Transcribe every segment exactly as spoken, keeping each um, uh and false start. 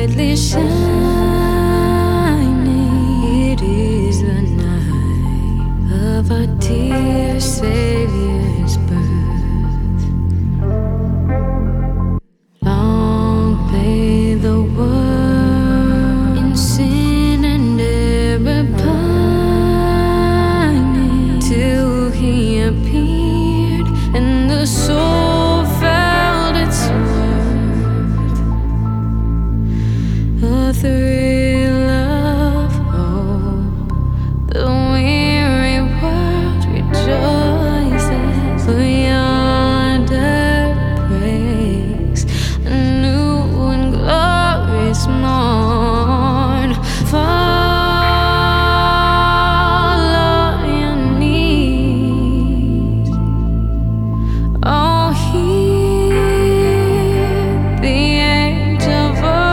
brightly shining. It is the night of our dear Savior's birth. Long lay the world in sin and error pining, till He appeared and the soul felt its worth. A thrill of hope, the weary world rejoices, for yonder breaks a new and glorious morn. Fall on your knees, oh, hear the angel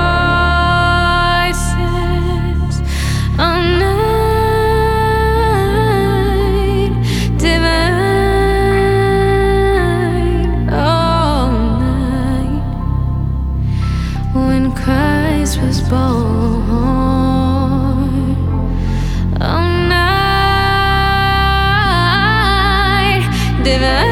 voices. A night divine, all night, when Christ was born. A night divine.